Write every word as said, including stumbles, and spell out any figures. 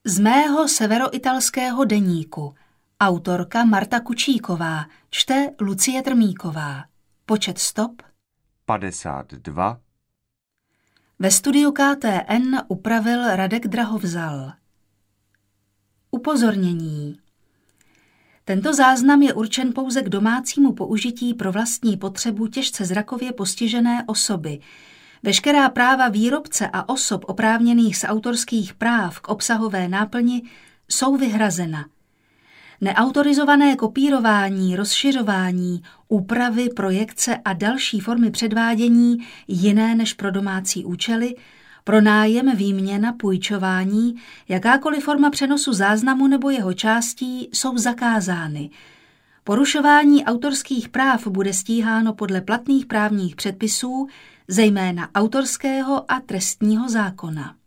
Z mého severoitalského deníku. Autorka Marta Kučíková, čte Lucie Trmíková. Počet stop padesát dva. Ve studiu K T N upravil Radek Drahovzal. Upozornění. Tento záznam je určen pouze k domácímu použití pro vlastní potřebu těžce zrakově postižené osoby. Veškerá práva výrobce a osob oprávněných z autorských práv k obsahové náplni jsou vyhrazena. Neautorizované kopírování, rozšiřování, úpravy, projekce a další formy předvádění jiné než pro domácí účely, pronájem, výměna, půjčování, jakákoliv forma přenosu záznamu nebo jeho částí jsou zakázány. Porušování autorských práv bude stíháno podle platných právních předpisů, zejména autorského a trestního zákona.